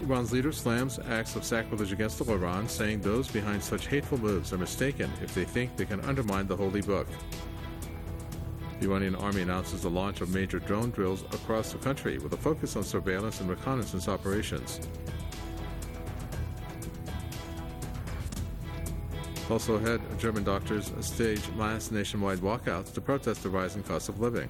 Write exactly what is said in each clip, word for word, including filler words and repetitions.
Iran's leader slams acts of sacrilege against the Quran, saying those behind such hateful moves are mistaken if they think they can undermine the holy book. The Iranian army announces the launch of major drone drills across the country with a focus on surveillance and reconnaissance operations. Also ahead, German doctors stage mass nationwide walkouts to protest the rising cost of living.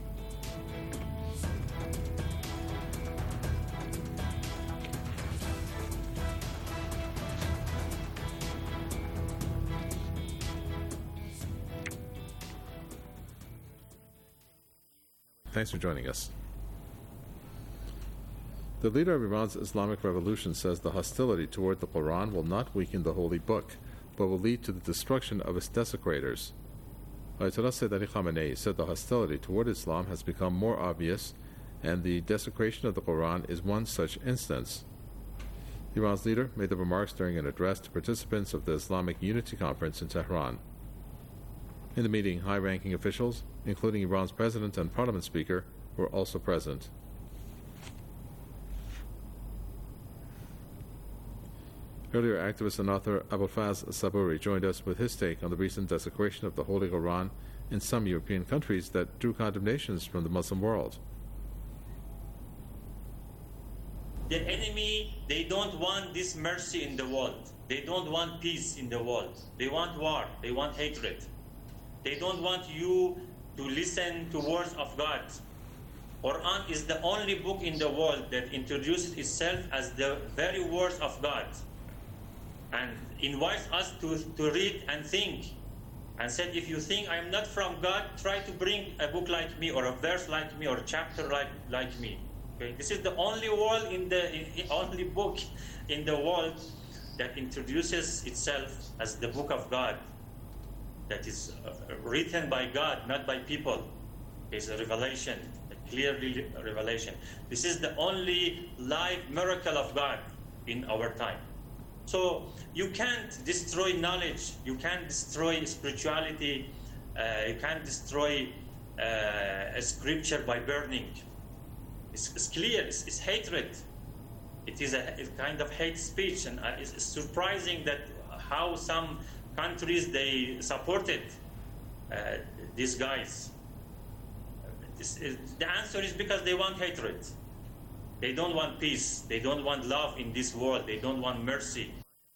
Thanks for joining us. The leader of Iran's Islamic Revolution says the hostility toward the Quran will not weaken the holy book, but will lead to the destruction of its desecrators. Ayatollah Sayyid Ali Khamenei said the hostility toward Islam has become more obvious, and the desecration of the Quran is one such instance. Iran's leader made the remarks during an address to participants of the Islamic Unity Conference in Tehran. In the meeting, high-ranking officials, including Iran's president and parliament speaker, were also present. Earlier, activist and author Abolfazl Saburi joined us with his take on the recent desecration of the Holy Quran in some European countries that drew condemnations from the Muslim world. The enemy, they don't want this mercy in the world. They don't want peace in the world. They want war. They want hatred. They don't want you to listen to words of God. Quran is the only book in the world that introduces itself as the very words of God and invites us to, to read and think, and said, if you think I'm not from God, try to bring a book like me or a verse like me or a chapter like, like me. Okay? This is the only world in the in, only book in the world that introduces itself as the book of God, that is uh, written by God, not by people. It's a revelation, a clear revelation. This is the only live miracle of God in our time. So you can't destroy knowledge, you can't destroy spirituality, uh, you can't destroy uh, a scripture by burning. It's, it's clear, it's, it's hatred. It is a, a kind of hate speech, and uh, it's surprising that how some countries, they supported uh, these guys. This is, the answer is because they want hatred. They don't want peace. They don't want love in this world. They don't want mercy.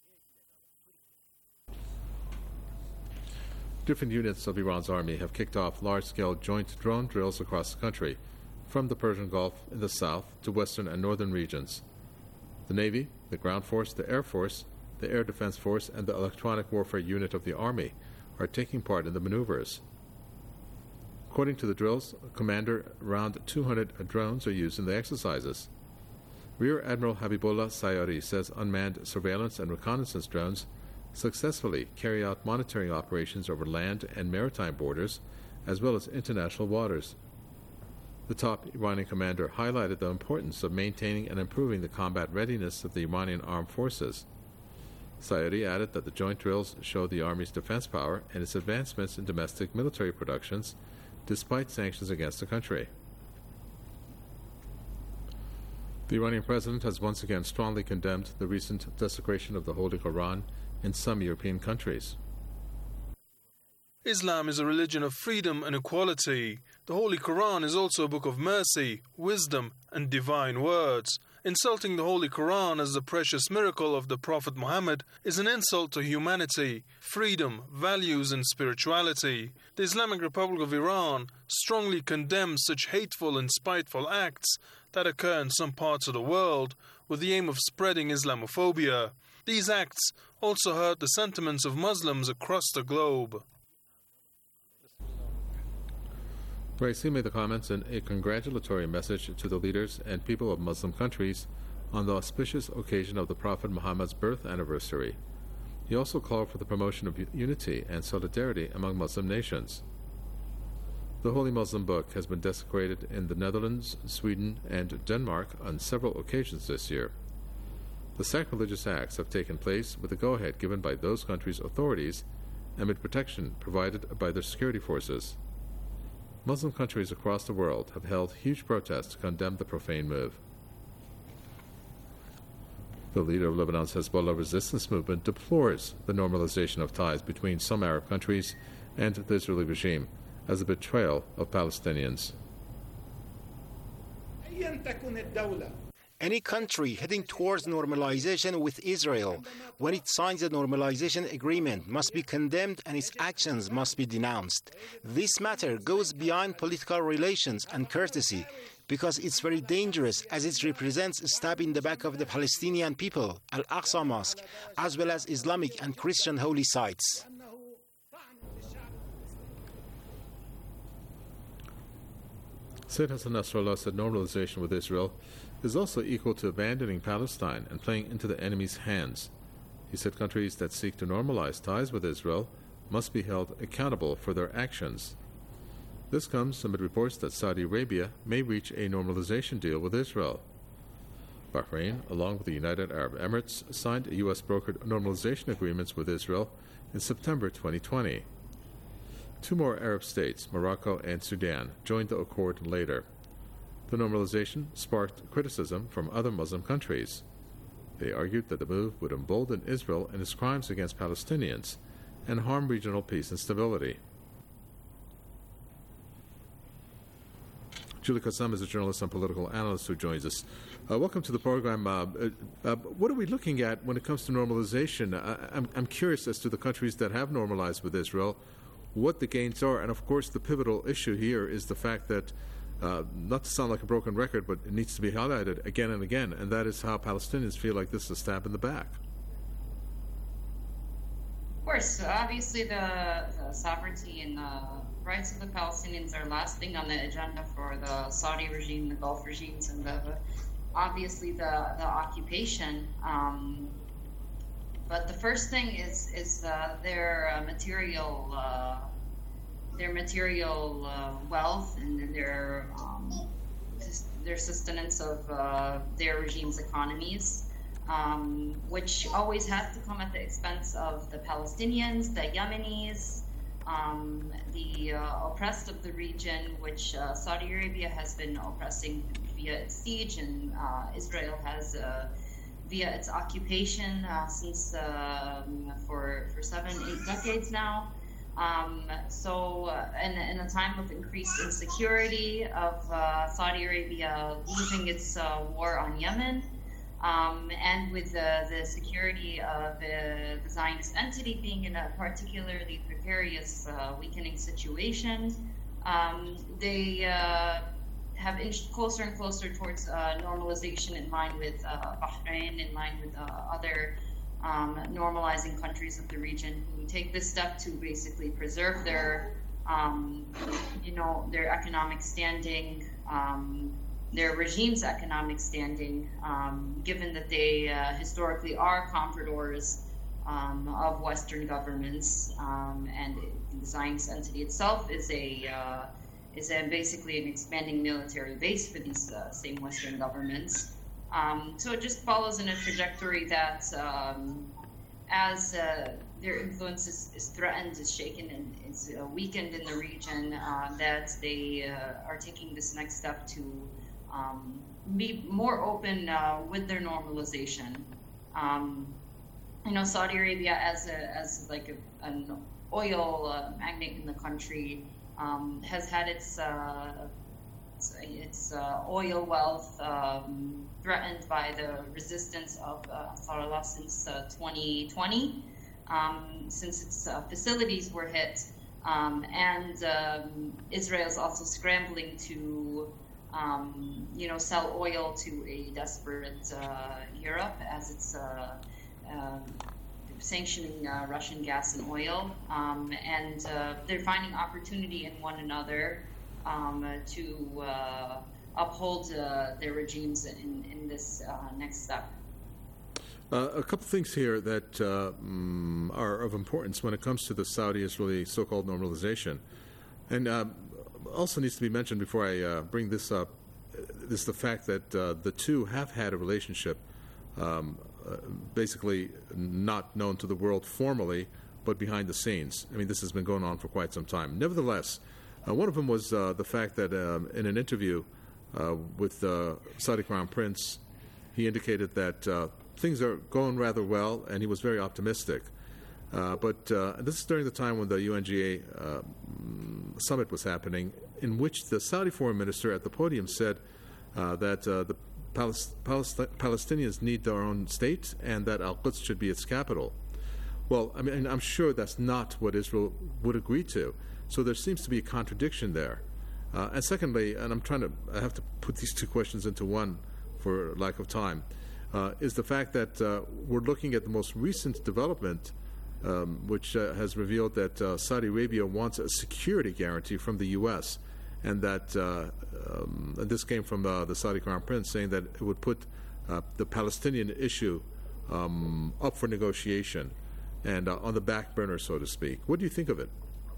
Different units of Iran's army have kicked off large-scale joint drone drills across the country, from the Persian Gulf in the south to western and northern regions. The Navy, the Ground Force, the Air Force, the Air Defense Force, and the Electronic Warfare Unit of the Army are taking part in the maneuvers. According to the drills, Commander, around two hundred drones are used in the exercises. Rear Admiral Habibullah Sayari says unmanned surveillance and reconnaissance drones successfully carry out monitoring operations over land and maritime borders, as well as international waters. The top Iranian commander highlighted the importance of maintaining and improving the combat readiness of the Iranian armed forces. Sayari added that the joint drills show the Army's defense power and its advancements in domestic military productions, despite sanctions against the country. The Iranian president has once again strongly condemned the recent desecration of the Holy Quran in some European countries. Islam is a religion of freedom and equality. The Holy Quran is also a book of mercy, wisdom, and divine words. Insulting the Holy Quran as the precious miracle of the Prophet Muhammad is an insult to humanity, freedom, values, and spirituality. The Islamic Republic of Iran strongly condemns such hateful and spiteful acts that occur in some parts of the world with the aim of spreading Islamophobia. These acts also hurt the sentiments of Muslims across the globe. Raisi made the comments in a congratulatory message to the leaders and people of Muslim countries on the auspicious occasion of the Prophet Muhammad's birth anniversary. He also called for the promotion of unity and solidarity among Muslim nations. The Holy Muslim Book has been desecrated in the Netherlands, Sweden, and Denmark on several occasions this year. The sacrilegious acts have taken place with the go-ahead given by those countries' authorities amid protection provided by their security forces. Muslim countries across the world have held huge protests to condemn the profane move. The leader of Lebanon's Hezbollah resistance movement deplores the normalization of ties between some Arab countries and the Israeli regime as a betrayal of Palestinians. Any country heading towards normalization with Israel, when it signs a normalization agreement, must be condemned and its actions must be denounced. This matter goes beyond political relations and courtesy because it's very dangerous as it represents a stab in the back of the Palestinian people, Al-Aqsa Mosque, as well as Islamic and Christian holy sites. Sayyid Hassan Nasrallah said normalization with Israel is also equal to abandoning Palestine and playing into the enemy's hands. He said countries that seek to normalize ties with Israel must be held accountable for their actions. This comes amid reports that Saudi Arabia may reach a normalization deal with Israel. Bahrain, along with the United Arab Emirates, signed U S brokered normalization agreements with Israel in September twenty twenty. Two more Arab states, Morocco and Sudan, joined the accord later. The normalization sparked criticism from other Muslim countries. They argued that the move would embolden Israel in its crimes against Palestinians and harm regional peace and stability. Julie Kassam is a journalist and political analyst who joins us. Uh, welcome to the program. Uh, uh, what are we looking at when it comes to normalization? Uh, I'm, I'm curious as to the countries that have normalized with Israel, what the gains are, and of course the pivotal issue here is the fact that, uh, not to sound like a broken record, but it needs to be highlighted again and again, and that is how Palestinians feel like this is a stab in the back. Of course, so obviously the, the sovereignty and the rights of the Palestinians are last thing on the agenda for the Saudi regime, the Gulf regimes, and the, obviously the, the occupation. Um, but the first thing is is uh, their uh, material uh, their material uh, wealth and their um, their sustenance of uh, their regime's economies. Um, which always has to come at the expense of the Palestinians, the Yemenis, um, the uh, oppressed of the region, which uh, Saudi Arabia has been oppressing via its siege, and uh, Israel has uh, via its occupation uh, since uh, for for seven, eight decades now. Um, so, uh, in, in a time of increased insecurity of uh, Saudi Arabia losing its uh, war on Yemen. Um, and with uh, the security of uh, the Zionist entity being in a particularly precarious, uh, weakening situation, um, they uh, have inched closer and closer towards uh, normalization in line with uh, Bahrain, in line with uh, other um, normalizing countries of the region who take this step to basically preserve their, um, you know, their economic standing. Um, their regime's economic standing, um, given that they uh, historically are compradors um, of Western governments, um, and the Zionist entity itself is a uh, is a basically an expanding military base for these uh, same Western governments. Um, so it just follows in a trajectory that, um, as uh, their influence is, is threatened, is shaken, and is uh, weakened in the region, uh, that they uh, are taking this next step to Um, be more open uh, with their normalization. Um, you know, Saudi Arabia, as a, as like a, an oil uh, magnate in the country, um, has had its uh, its, its uh, oil wealth um, threatened by the resistance of uh, Ansarallah since uh, twenty twenty, um, since its uh, facilities were hit, um, and um, Israel is also scrambling to Um, you know, sell oil to a desperate uh, Europe as it's uh, uh, sanctioning uh, Russian gas and oil, um, and uh, they're finding opportunity in one another um, to uh, uphold uh, their regimes in, in this uh, next step. Uh, a couple things here that uh, mm, are of importance when it comes to the Saudi-Israeli so-called normalization, and uh, also needs to be mentioned before I uh, bring this up, is the fact that uh, the two have had a relationship, um, uh, basically not known to the world formally, but behind the scenes. I mean, this has been going on for quite some time. Nevertheless, uh, one of them was uh, the fact that um, in an interview uh, with the uh, Saudi Crown Prince, he indicated that uh, things are going rather well, and he was very optimistic. Uh, but uh, this is during the time when the U N G A uh, summit was happening, in which the Saudi foreign minister at the podium said uh, that uh, the Palest- Palest- Palestinians need their own state and that Al-Quds should be its capital. Well, I mean, I'm sure that's not what Israel would agree to. So there seems to be a contradiction there. Uh, and secondly, and I'm trying to, I have to put these two questions into one for lack of time, uh, is the fact that uh, we're looking at the most recent development, um, which uh, has revealed that uh, Saudi Arabia wants a security guarantee from the U S, and that uh, um, and this came from uh, the Saudi Crown Prince saying that it would put uh, the Palestinian issue um, up for negotiation and uh, on the back burner, so to speak. What do you think of it?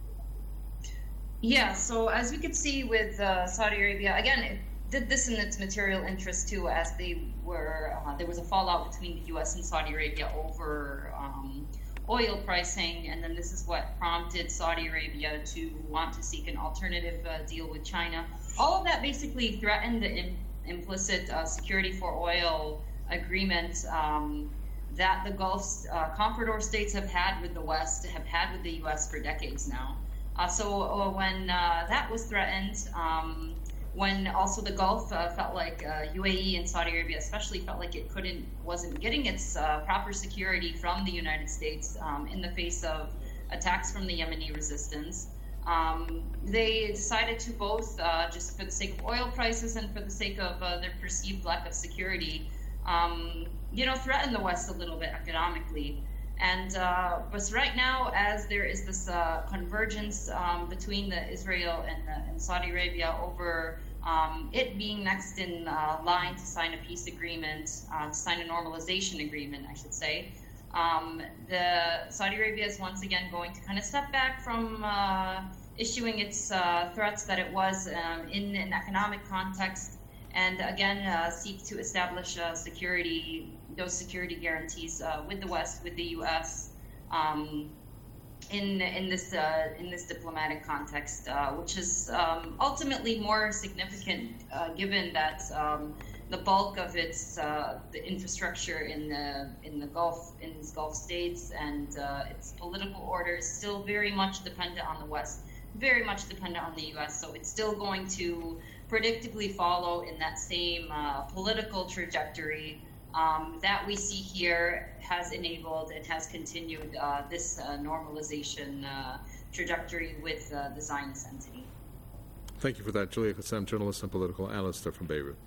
Yeah, so as we could see with uh, Saudi Arabia, again, it did this in its material interest too, as they were, uh, there was a fallout between the U S and Saudi Arabia over um, oil pricing, and then this is what prompted Saudi Arabia to want to seek an alternative uh, deal with China. All of that basically threatened the im- implicit uh, security for oil agreement um, that the Gulf uh, Comprador states have had with the West, have had with the U S for decades now. Uh, so uh, when uh, that was threatened, um, when also the Gulf uh, felt like uh, U A E and Saudi Arabia especially felt like it couldn't, wasn't getting its uh, proper security from the United States um, in the face of attacks from the Yemeni resistance, um, they decided to both, uh, just for the sake of oil prices and for the sake of uh, their perceived lack of security, um, you know, threaten the West a little bit economically. And uh, but right now, as there is this uh, convergence um, between the Israel and, the, and Saudi Arabia over um, it being next in uh, line to sign a peace agreement, uh, to sign a normalization agreement, I should say, um, the Saudi Arabia is once again going to kind of step back from uh, issuing its uh, threats that it was um, in an economic context, and again uh, seek to establish uh, security. Those security guarantees uh, with the West, with the U S, um, in in this uh, in this diplomatic context, uh, which is um, ultimately more significant, uh, given that um, the bulk of its uh, the infrastructure in the in the Gulf in these Gulf states and uh, its political order is still very much dependent on the West, very much dependent on the U S. So it's still going to predictably follow in that same uh, political trajectory. Um, that we see here has enabled and has continued uh, this uh, normalization uh, trajectory with uh, the Zionist entity. Thank you for that, Julia Qassem, journalist and political analyst from Beirut.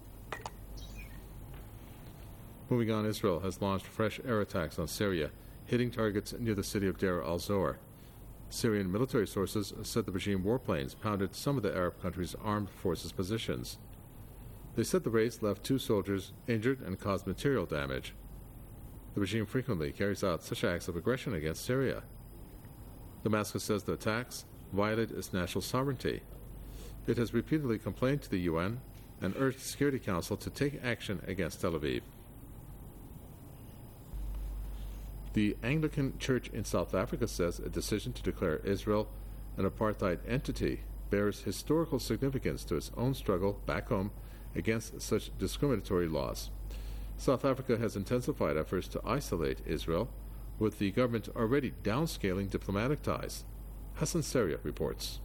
Moving on, Israel has launched fresh air attacks on Syria, hitting targets near the city of Deir al-Zor. Syrian military sources said the regime warplanes pounded some of the Arab country's armed forces positions. They said the raids left two soldiers injured and caused material damage. The regime frequently carries out such acts of aggression against Syria. Damascus says the attacks violate its national sovereignty. It has repeatedly complained to the U N and urged the Security Council to take action against Tel Aviv. The Anglican Church in South Africa says a decision to declare Israel an apartheid entity bears historical significance to its own struggle back home against such discriminatory laws. South Africa has intensified efforts to isolate Israel, with the government already downscaling diplomatic ties. Hassan Seria reports.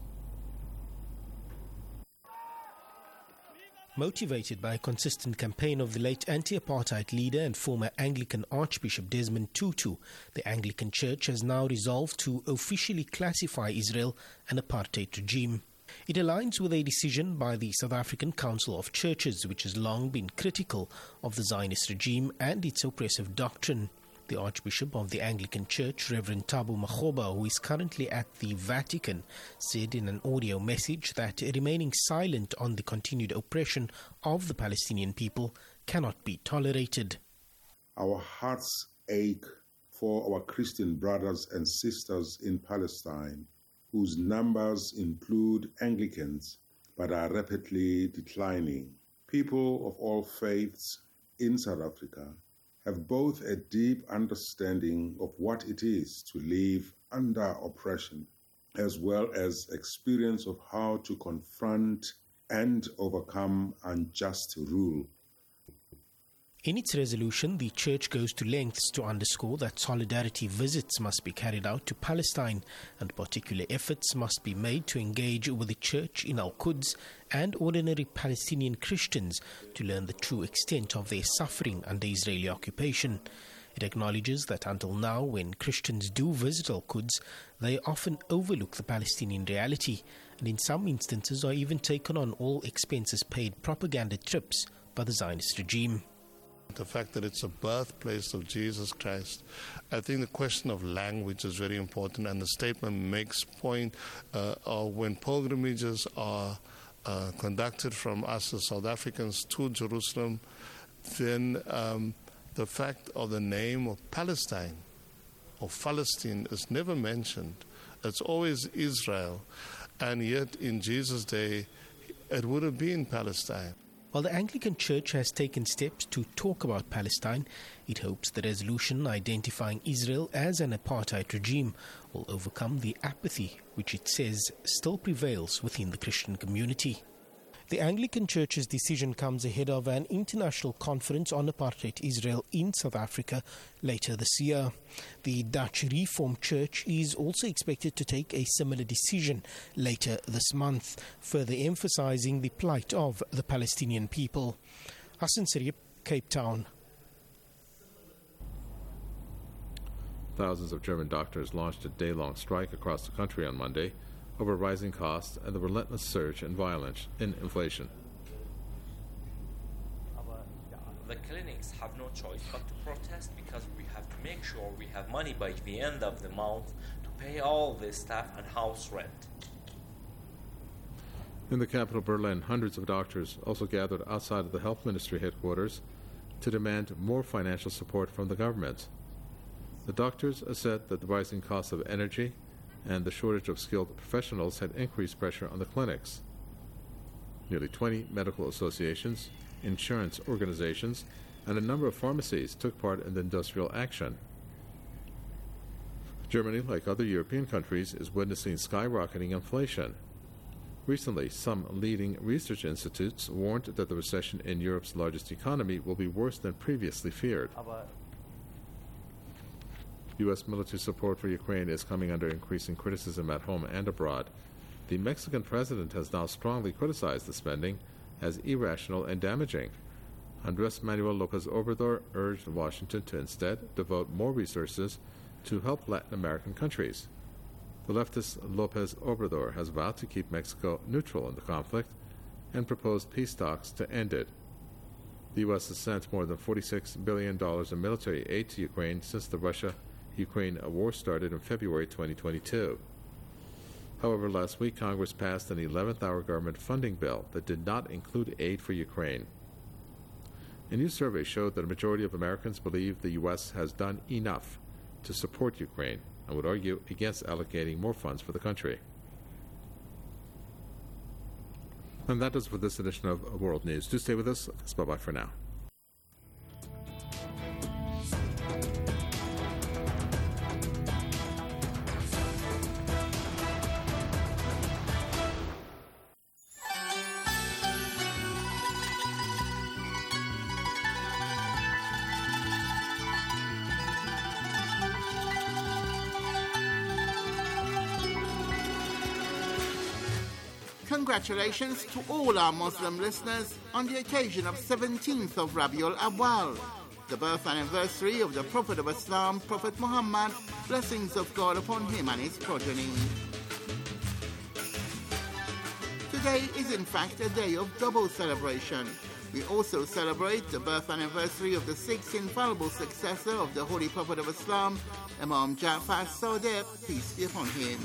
Motivated by a consistent campaign of the late anti-apartheid leader and former Anglican Archbishop Desmond Tutu, the Anglican Church has now resolved to officially classify Israel an apartheid regime. It aligns with a decision by the South African Council of Churches, which has long been critical of the Zionist regime and its oppressive doctrine. The Archbishop of the Anglican Church, Reverend Thabo Makgoba, who is currently at the Vatican, said in an audio message that remaining silent on the continued oppression of the Palestinian people cannot be tolerated. Our hearts ache for our Christian brothers and sisters in Palestine, whose numbers include Anglicans but are rapidly declining. People of all faiths in South Africa have both a deep understanding of what it is to live under oppression, as well as experience of how to confront and overcome unjust rule. In its resolution, the Church goes to lengths to underscore that solidarity visits must be carried out to Palestine and particular efforts must be made to engage with the Church in Al-Quds and ordinary Palestinian Christians to learn the true extent of their suffering under Israeli occupation. It acknowledges that until now, when Christians do visit Al-Quds, they often overlook the Palestinian reality and in some instances are even taken on all expenses paid propaganda trips by the Zionist regime. The fact that it's a birthplace of Jesus Christ, I think the question of language is very important, and the statement makes point uh, of when pilgrimages are uh, conducted from us as South Africans to Jerusalem, then um, the fact of the name of Palestine or Palestine is never mentioned. It's always Israel, and yet in Jesus' day it would have been Palestine. While the Anglican Church has taken steps to talk about Palestine, it hopes the resolution identifying Israel as an apartheid regime will overcome the apathy which it says still prevails within the Christian community. The Anglican Church's decision comes ahead of an international conference on apartheid Israel in South Africa later this year. The Dutch Reformed Church is also expected to take a similar decision later this month, further emphasizing the plight of the Palestinian people. Hassan Siriep, Cape Town. Thousands of German doctors launched a day-long strike across the country on Monday over rising costs and the relentless surge in violence in inflation. The clinics have no choice but to protest because we have to make sure we have money by the end of the month to pay all the staff and house rent. In the capital Berlin, hundreds of doctors also gathered outside of the health ministry headquarters to demand more financial support from the government. The doctors said that the rising cost of energy and the shortage of skilled professionals had increased pressure on the clinics. Nearly twenty medical associations, insurance organizations, and a number of pharmacies took part in the industrial action. Germany, like other European countries, is witnessing skyrocketing inflation. Recently, some leading research institutes warned that the recession in Europe's largest economy will be worse than previously feared. U S military support for Ukraine is coming under increasing criticism at home and abroad. The Mexican president has now strongly criticized the spending as irrational and damaging. Andrés Manuel López Obrador urged Washington to instead devote more resources to help Latin American countries. The leftist López Obrador has vowed to keep Mexico neutral in the conflict and proposed peace talks to end it. The U S has sent more than forty-six billion dollars in military aid to Ukraine since the Russia Ukraine war started in February twenty twenty-two. However, last week Congress passed an eleventh hour government funding bill that did not include aid for Ukraine. A new survey showed that a majority of Americans believe the U S has done enough to support Ukraine and would argue against allocating more funds for the country. And that is for this edition of World News. Do stay with us. Bye-bye for now. Congratulations to all our Muslim listeners on the occasion of seventeenth of Rabiul Awwal, the birth anniversary of the Prophet of Islam, Prophet Muhammad, blessings of God upon him and his progeny. Today is in fact a day of double celebration. We also celebrate the birth anniversary of the sixth infallible successor of the Holy Prophet of Islam, Imam Ja'far Sadiq, peace be upon him.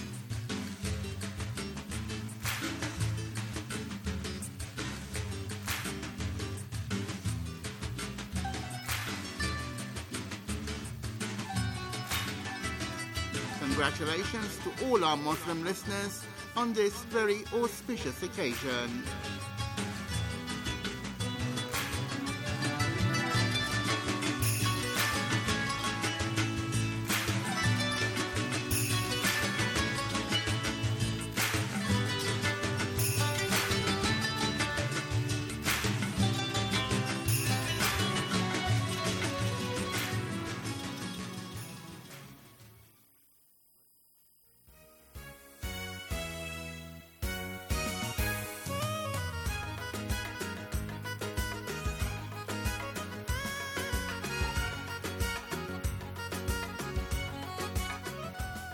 Congratulations to all our Muslim listeners on this very auspicious occasion.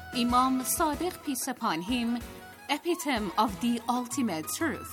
Imam Sadiq, peace upon him, epitome of the ultimate truth.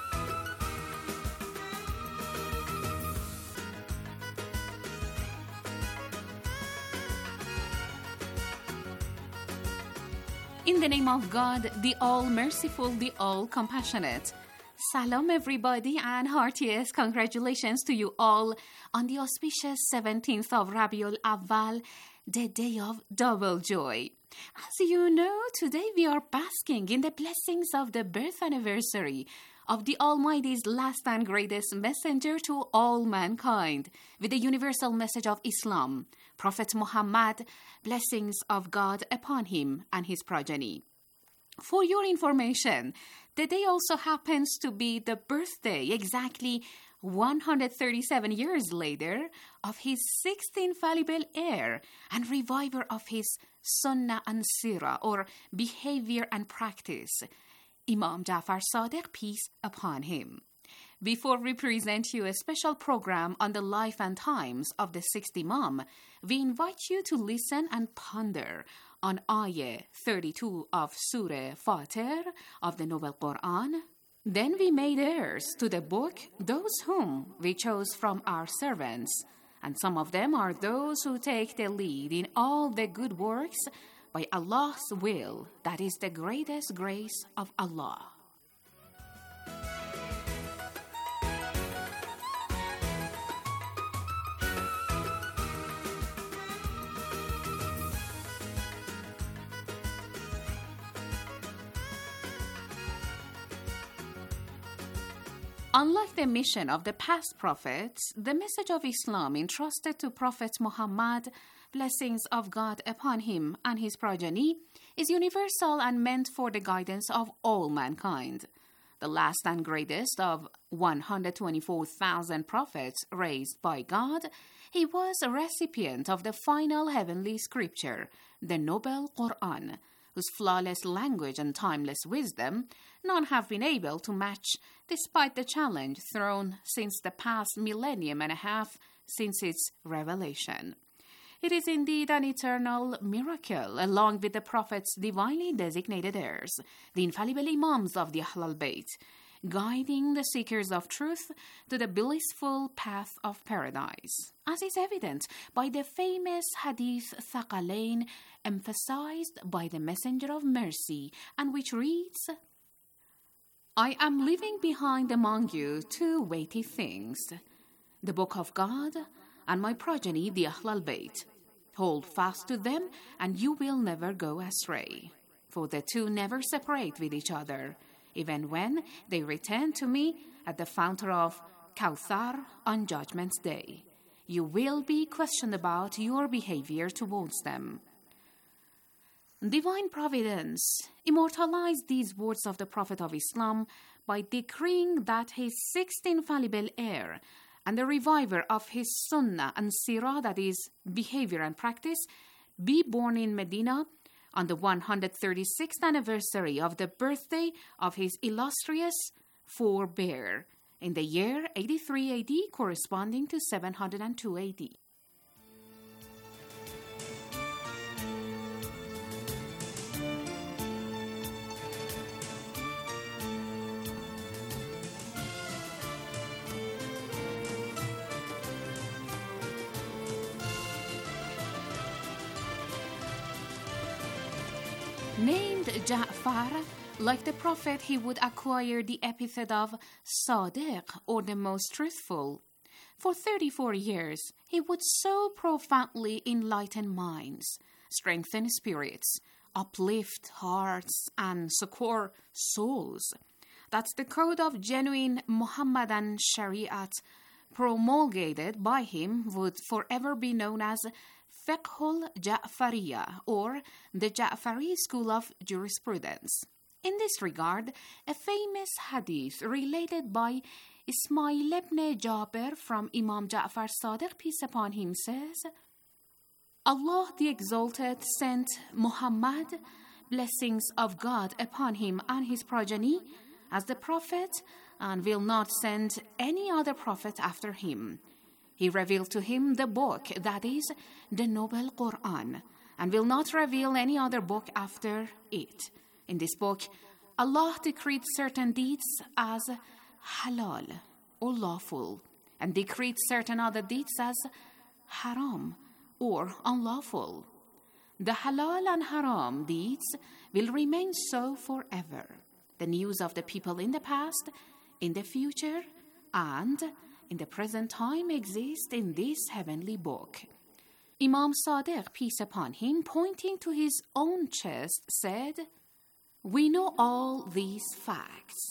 In the name of God, the all-merciful, the all-compassionate. Salam everybody and heartiest congratulations to you all on the auspicious seventeenth of Rabiul Awwal, the day of double joy. As you know, today we are basking in the blessings of the birth anniversary of the Almighty's last and greatest messenger to all mankind, with the universal message of Islam, Prophet Muhammad, blessings of God upon him and his progeny. For your information, the day also happens to be the birthday, exactly one hundred thirty-seven years later, of his sixth infallible heir and reviver of his Sunnah and Sirah, or behavior and practice, Imam Ja'far Sadiq, peace upon him. Before we present you a special program on the life and times of the sixth Imam, we invite you to listen and ponder on Ayah thirty-two of Surah Fatir of the Noble Quran. Then we made heirs to the book those whom we chose from our servants, and some of them are those who take the lead in all the good works by Allah's will, that is the greatest grace of Allah. Unlike the mission of the past prophets, the message of Islam entrusted to Prophet Muhammad, blessings of God upon him and his progeny, is universal and meant for the guidance of all mankind. The last and greatest of one hundred twenty-four thousand prophets raised by God, he was a recipient of the final heavenly scripture, the Noble Quran, whose flawless language and timeless wisdom none have been able to match, despite the challenge thrown since the past millennium and a half since its revelation. It is indeed an eternal miracle, along with the Prophet's divinely designated heirs, the infallible Imams of the Ahlul Bayt, guiding the seekers of truth to the blissful path of paradise, as is evident by the famous Hadith Thaqalain emphasized by the Messenger of Mercy, and which reads, I am leaving behind among you two weighty things, the Book of God and my progeny, the Ahlul Bayt. Hold fast to them, and you will never go astray. For the two never separate with each other, even when they return to me at the fountain of Kawthar on Judgment's Day. You will be questioned about your behavior towards them. Divine Providence immortalized these words of the Prophet of Islam by decreeing that his sixth infallible heir and the reviver of his Sunnah and Sirah, that is, behavior and practice, be born in Medina on the one hundred thirty-sixth anniversary of the birthday of his illustrious forebear, in the year eighty-three A D, corresponding to seven hundred two A D. Named Ja'far, like the Prophet, he would acquire the epithet of Sadiq, or the most truthful. For thirty-four years, he would so profoundly enlighten minds, strengthen spirits, uplift hearts, and succor souls. That's the code of genuine Muhammadan Shariat, promulgated by him, would forever be known as Fiqhul Ja'fariyah, or the Ja'fari school of jurisprudence. In this regard, a famous hadith related by Ismail ibn Jabir from Imam Ja'far Sadiq, peace upon him, says, Allah the Exalted sent Muhammad, blessings of God upon him and his progeny, as the prophet, and will not send any other prophet after him. He revealed to him the book, that is, the Noble Quran, and will not reveal any other book after it. In this book, Allah decreed certain deeds as halal or lawful, and decreed certain other deeds as haram or unlawful. The halal and haram deeds will remain so forever. The news of the people in the past, in the future, and in the present time exist in this heavenly book. Imam Sadiq, peace upon him, pointing to his own chest, said, "We know all these facts."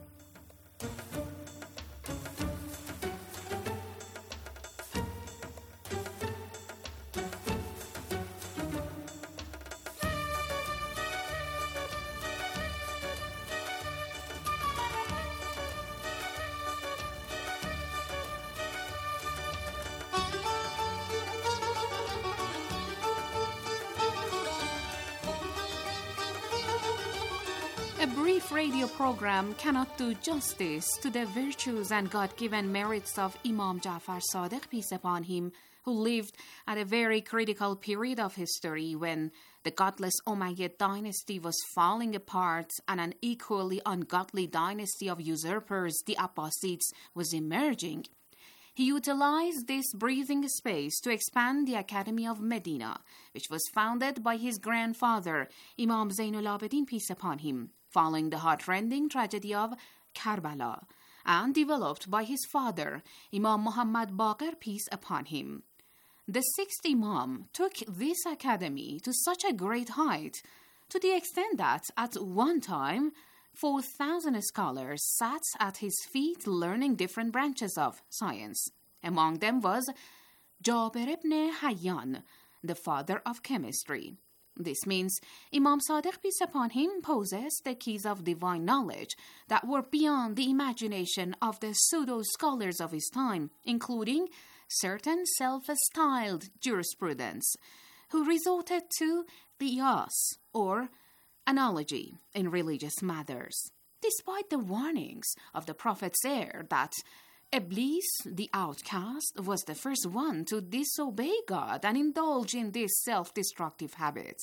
A brief radio program cannot do justice to the virtues and God-given merits of Imam Ja'far Sadiq, peace upon him, who lived at a very critical period of history when the godless Umayyad dynasty was falling apart and an equally ungodly dynasty of usurpers, the Abbasids, was emerging. He utilized this breathing space to expand the Academy of Medina, which was founded by his grandfather, Imam Zainul Abidin, peace upon him, following the heart-rending tragedy of Karbala, and developed by his father, Imam Muhammad Baqir, peace upon him. The sixth Imam took this academy to such a great height, to the extent that, at one time, four thousand scholars sat at his feet learning different branches of science. Among them was Jabir ibn Hayyan, the father of chemistry. This means Imam Sadiq, peace upon him, possessed the keys of divine knowledge that were beyond the imagination of the pseudo-scholars of his time, including certain self-styled jurisprudents who resorted to qiyas, or analogy, in religious matters, despite the warnings of the Prophet's heir that Iblis, the outcast, was the first one to disobey God and indulge in these self-destructive habits.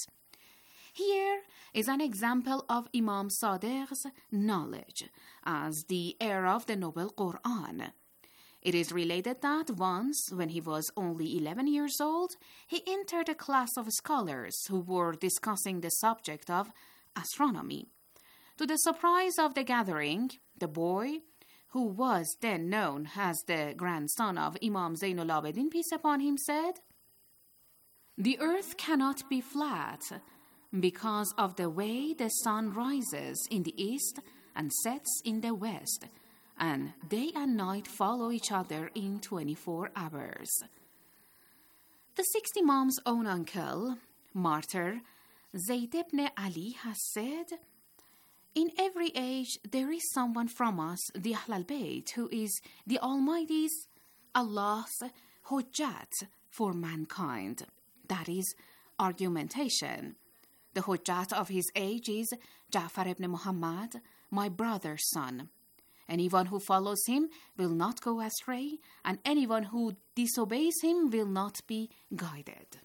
Here is an example of Imam Sadiq's knowledge as the heir of the Noble Quran. It is related that once, when he was only eleven years old, he entered a class of scholars who were discussing the subject of astronomy. To the surprise of the gathering, the boy, who was then known as the grandson of Imam Zainul Abidin, peace upon him, said, "The earth cannot be flat because of the way the sun rises in the east and sets in the west, and day and night follow each other in twenty-four hours." The sixth Imam's own uncle, martyr Zayd ibn Ali, has said, "In every age there is someone from us, the Ahl al-Bayt, who is the Almighty's, Allah's hujjat for mankind." That is argumentation. The hujjat of his age is Ja'far ibn Muhammad, my brother's son. Anyone who follows him will not go astray, and anyone who disobeys him will not be guided.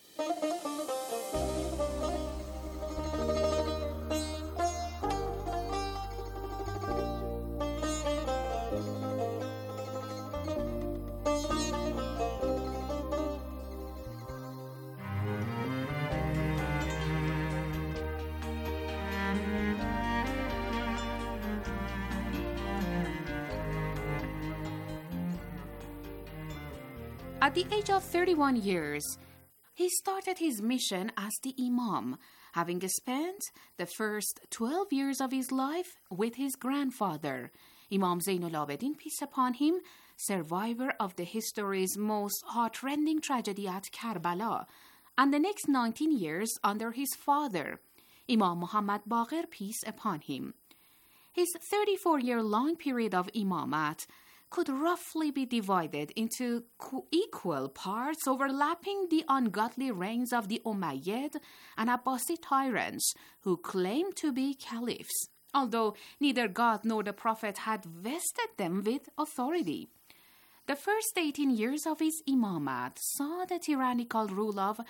At the age of thirty-one years, he started his mission as the Imam, having spent the first twelve years of his life with his grandfather, Imam Zainul Abidin, peace upon him, survivor of the history's most heart-rending tragedy at Karbala, and the next nineteen years under his father, Imam Muhammad Baqir, peace upon him. His thirty-four-year-long period of imamat could roughly be divided into equal parts overlapping the ungodly reigns of the Umayyad and Abbasid tyrants who claimed to be caliphs, although neither God nor the Prophet had vested them with authority. The first eighteen years of his imamat saw the tyrannical rule of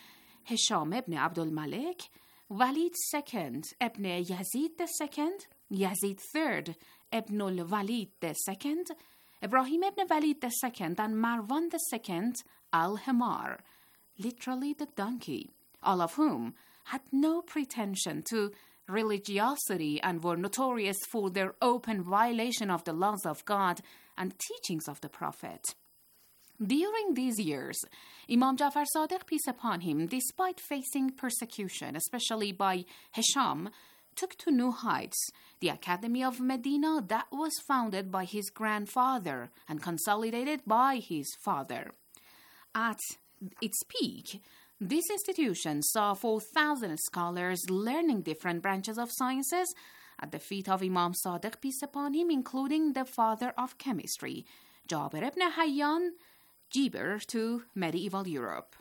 Hisham ibn Abdul Malik, Walid the second ibn Yazid the second, Yazid the third ibn al-Walid the second, Ibrahim ibn Walid the second, and Marwan the second al-Himar, literally the donkey, all of whom had no pretension to religiosity and were notorious for their open violation of the laws of God and teachings of the Prophet. During these years, Imam Ja'far Sadiq, peace upon him, despite facing persecution, especially by Hisham, took to new heights, the Academy of Medina that was founded by his grandfather and consolidated by his father. At its peak, this institution saw four thousand scholars learning different branches of sciences at the feet of Imam Sadiq, peace upon him, including the father of chemistry, Jabir ibn Hayyan, Jibr to medieval Europe.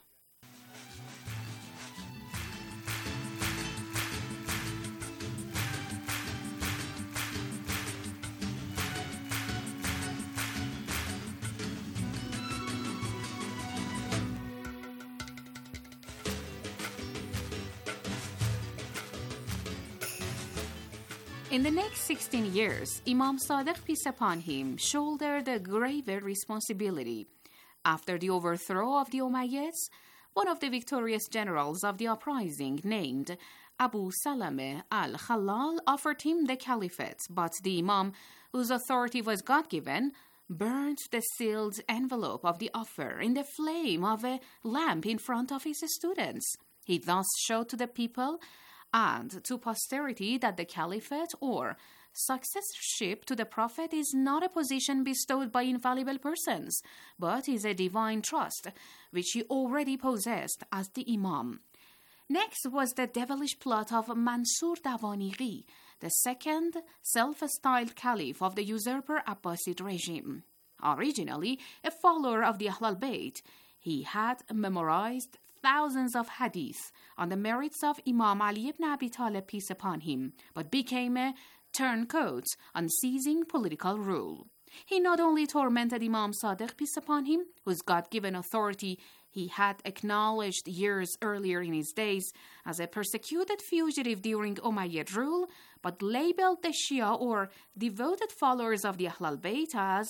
In the next sixteen years, Imam Sadiq, peace upon him, shouldered a graver responsibility. After the overthrow of the Umayyads, one of the victorious generals of the uprising, named Abu Salame al-Khalal, offered him the caliphate, but the Imam, whose authority was God-given, burned the sealed envelope of the offer in the flame of a lamp in front of his students. He thus showed to the people and to posterity that the caliphate or successorship to the Prophet is not a position bestowed by infallible persons, but is a divine trust which he already possessed as the Imam. Next was the devilish plot of Mansur Dawaniqi, the second self-styled caliph of the usurper Abbasid regime. Originally a follower of the Ahlul Bayt, he had memorized thousands of hadith on the merits of Imam Ali ibn Abi Talib, peace upon him, but became a turncoat on seizing political rule. He not only tormented Imam Sadiq, peace upon him, whose God-given authority he had acknowledged years earlier in his days as a persecuted fugitive during Umayyad rule, but labeled the Shia or devoted followers of the Ahlul Bayt as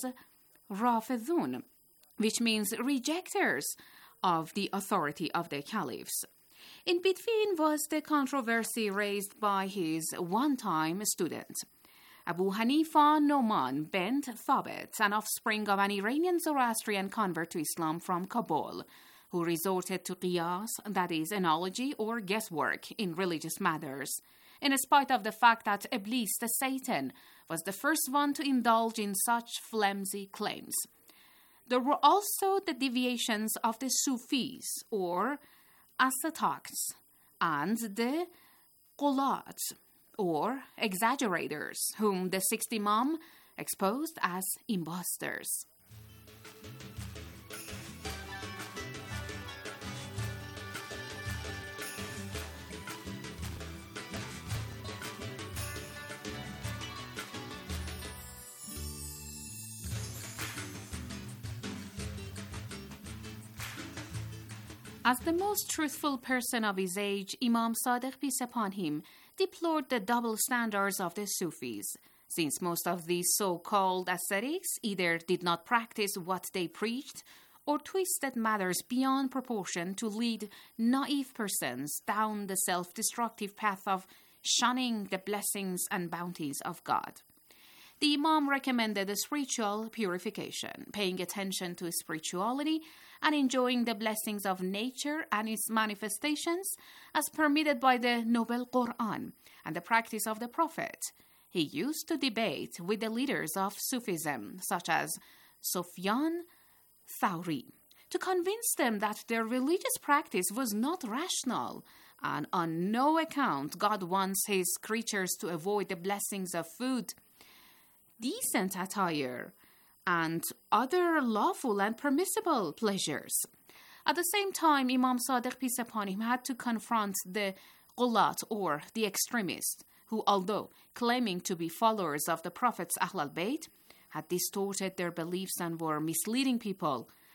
Rafidun, which means rejectors of the authority of the caliphs. In between was the controversy raised by his one-time student, Abu Hanifa Noman bint Thabit, an offspring of an Iranian Zoroastrian convert to Islam from Kabul, who resorted to qiyas, that is, analogy or guesswork in religious matters, in spite of the fact that Iblis, the Satan, was the first one to indulge in such flimsy claims. There were also the deviations of the Sufis, or ascetics, and the Qulat, or exaggerators, whom the sixth Imam exposed as impostors. As the most truthful person of his age, Imam Sadiq, peace upon him, deplored the double standards of the Sufis, since most of these so-called ascetics either did not practice what they preached or twisted matters beyond proportion to lead naive persons down the self-destructive path of shunning the blessings and bounties of God. The Imam recommended a spiritual purification, paying attention to spirituality and enjoying the blessings of nature and its manifestations as permitted by the Noble Quran and the practice of the Prophet. He used to debate with the leaders of Sufism, such as Sufyan Thawri, to convince them that their religious practice was not rational, and on no account God wants his creatures to avoid the blessings of food, decent attire, and other lawful and permissible pleasures. At the same time, Imam Sadiq, peace upon him, had to confront the Qulat, or the extremists, who, although claiming to be followers of the Prophet's Ahlul Bayt, had distorted their beliefs and were misleading people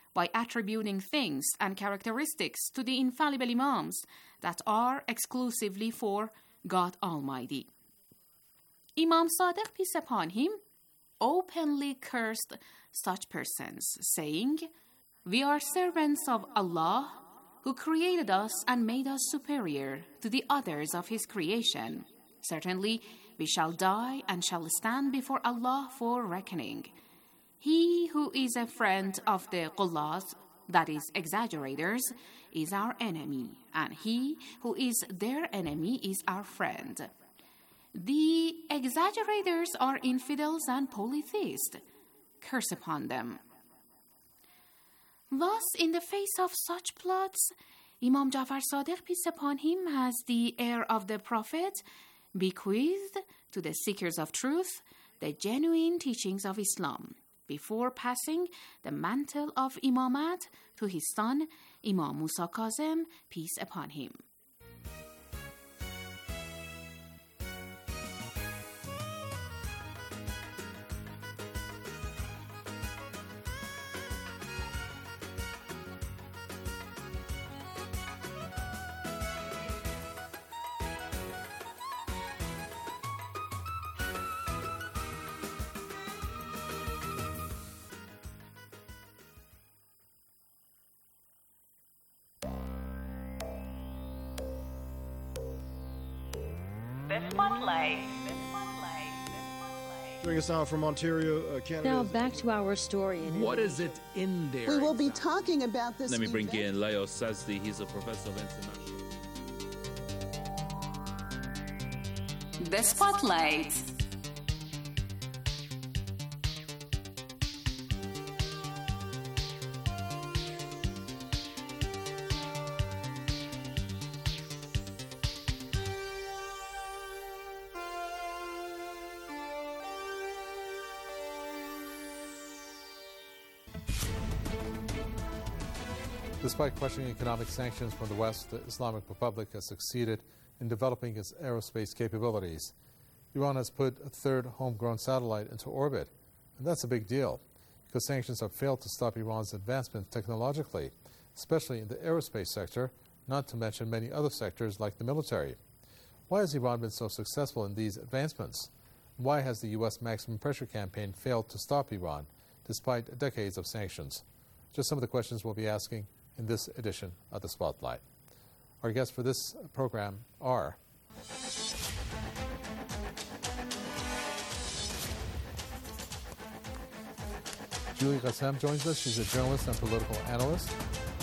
by attributing things and characteristics to the infallible Imams that are exclusively for God Almighty. Imam Sadiq, peace upon him, openly cursed such persons, saying, "We are servants of Allah, who created us and made us superior to the others of His creation. Certainly, we shall die and shall stand before Allah for reckoning. He who is a friend of the Qullas, that is, exaggerators, is our enemy, and he who is their enemy is our friend. The exaggerators are infidels and polytheists. Curse upon them." Thus, in the face of such plots, Imam Ja'far Sadiq, peace upon him, as the heir of the Prophet, bequeathed to the seekers of truth the genuine teachings of Islam, before passing the mantle of Imamat to his son, Imam Musa Kazem, peace upon him. The Spotlight. Joining us now from Ontario, uh, Canada. Now back to our story. In what is it in there? We will be talking about this. Let me bring in Leo Sazdi. He's a professor of international. The Spotlight. Despite questioning economic sanctions from the West, the Islamic Republic has succeeded in developing its aerospace capabilities. Iran has put a third homegrown satellite into orbit, and that's a big deal, because sanctions have failed to stop Iran's advancement technologically, especially in the aerospace sector, not to mention many other sectors like the military. Why has Iran been so successful in these advancements? Why has the U S maximum pressure campaign failed to stop Iran, despite decades of sanctions? Just some of the questions we'll be asking in this edition of the Spotlight. Our guests for this program are Julie Ghasem joins us. She's a journalist and political analyst.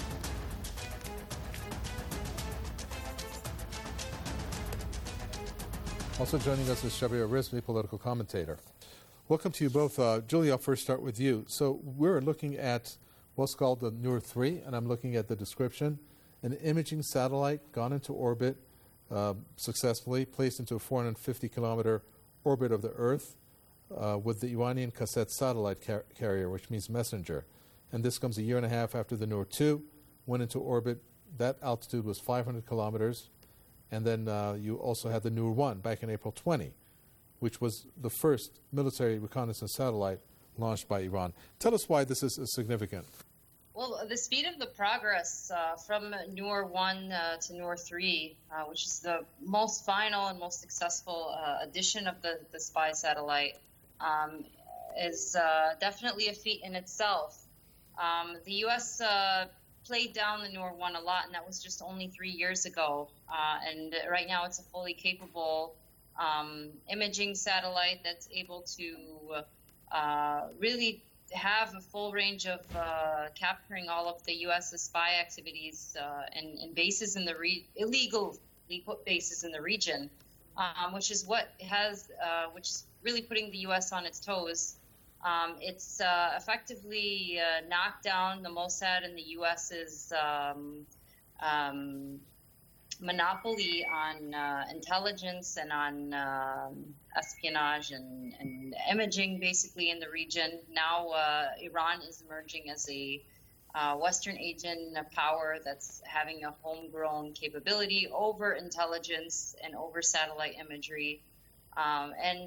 Also joining us is Shabir Rizvi, political commentator. Welcome to you both. Uh, Julie, I'll first start with you. So we're looking at what's called the Noor three, and I'm looking at the description. An imaging satellite gone into orbit uh, successfully, placed into a four hundred fifty kilometer orbit of the Earth uh, with the Iranian Kaset satellite car- carrier, which means messenger. And this comes a year and a half after the Noor two went into orbit. That altitude was five hundred kilometers. And then uh, you also had the Noor one back in April twentieth, which was the first military reconnaissance satellite launched by Iran. Tell us why this is significant. Well, the speed of the progress uh, from Noor one uh, to Noor three, uh, which is the most final and most successful uh, addition of the, the spy satellite, um, is uh, definitely a feat in itself. Um, the U S uh, played down the Noor one a lot, and that was just only three years ago. Uh, and right now it's a fully capable um, imaging satellite that's able to uh, really have a full range of uh, capturing all of the U S's spy activities uh, and, and bases in the re- illegally put bases in the region, um, which is what has, uh, which is really putting the U S on its toes. Um, it's uh, effectively uh, knocked down the Mossad and the U S's um, um, monopoly on uh, intelligence and on um, espionage and, and imaging, basically, in the region. Now uh, Iran is emerging as a uh, Western agent power that's having a homegrown capability over intelligence and over satellite imagery. Um, and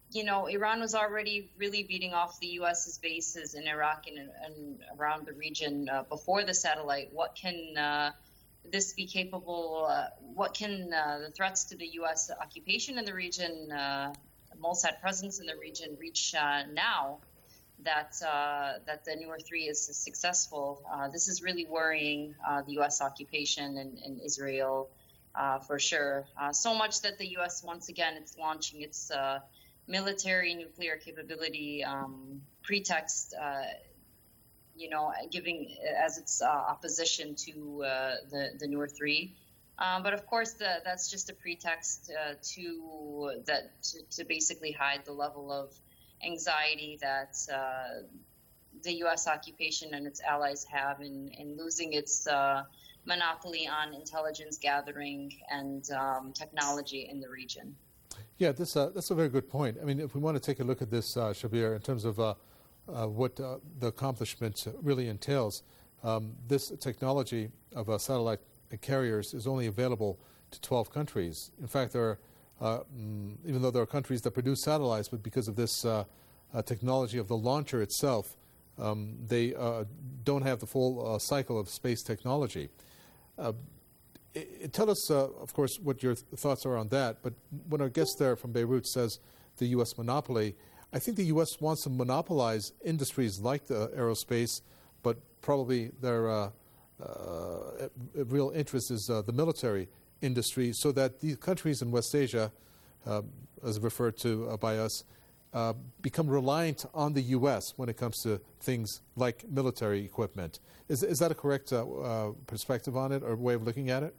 you know, Iran was already really beating off the U S's bases in Iraq and, and around the region uh, before the satellite. What can uh, this be capable? Uh, what can uh, the threats to the U S occupation in the region, uh, Mossad presence in the region, reach uh, now that uh, that the newer three is successful? Uh, this is really worrying uh, the U S occupation in, in Israel uh, for sure. Uh, so much that the U S once again it's launching its uh, military nuclear capability um, pretext, uh, you know, giving as its uh, opposition to uh, the the newer three. Um, but of course, the, that's just a pretext uh, to that to, to basically hide the level of anxiety that uh, the U S occupation and its allies have in, in losing its uh, monopoly on intelligence gathering and um, technology in the region. Yeah, this uh, that's a very good point. I mean, if we want to take a look at this, uh, Shabir, in terms of uh, uh, what uh, the accomplishment really entails, um, this technology of uh, satellite carriers is only available to twelve countries. In fact, there are, uh, mm, even though there are countries that produce satellites, but because of this uh, uh, technology of the launcher itself, um, they uh, don't have the full uh, cycle of space technology. Uh, It, tell us, uh, of course, what your th- thoughts are on that. But when our guest there from Beirut says the U S monopoly, I think the U S wants to monopolize industries like the aerospace, but probably their uh, uh, real interest is uh, the military industry, so that these countries in West Asia, uh, as referred to uh, by us, uh, become reliant on the U S when it comes to things like military equipment. Is, is that a correct uh, uh, perspective on it or way of looking at it?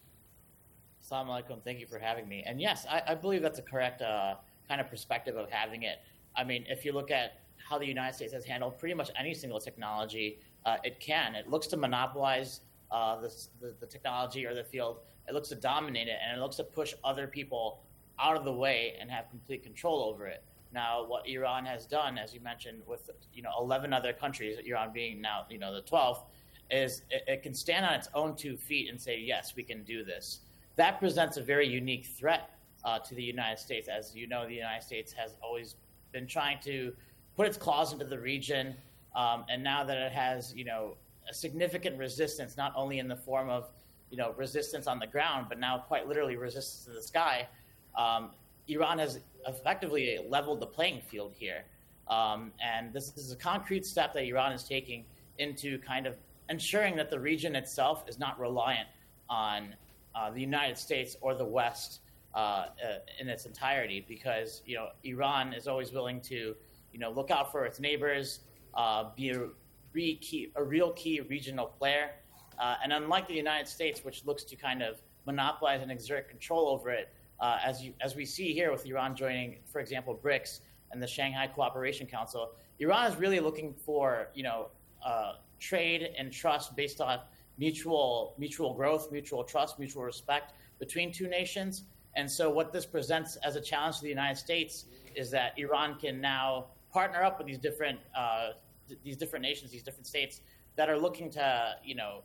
Assalamu alaikum. Thank you for having me. And yes, I, I believe that's a correct uh, kind of perspective of having it. I mean, if you look at how the United States has handled pretty much any single technology, uh, it can. It looks to monopolize uh, the, the, the technology or the field. It looks to dominate it, and it looks to push other people out of the way and have complete control over it. Now, what Iran has done, as you mentioned, with you know eleven other countries, Iran being now you know the twelfth, is it, it can stand on its own two feet and say, yes, we can do this. That presents a very unique threat uh, to the United States. As you know, the United States has always been trying to put its claws into the region, um, and now that it has you know a significant resistance, not only in the form of you know resistance on the ground, but now quite literally resistance in the sky. Um, Iran has effectively leveled the playing field here. Um, and this is a concrete step that Iran is taking into kind of ensuring that the region itself is not reliant on uh, the United States or the West uh, uh, in its entirety, because, you know, Iran is always willing to, you know, look out for its neighbors, uh, be a, re- key, a real key regional player. Uh, and unlike the United States, which looks to kind of monopolize and exert control over it, Uh, as you, as we see here with Iran joining, for example, BRICS and the Shanghai Cooperation Council, Iran is really looking for, you know, uh, trade and trust based on mutual mutual growth, mutual trust, mutual respect between two nations. And so what this presents as a challenge to the United States is that Iran can now partner up with these different uh, th- these different nations, these different states that are looking to, you know,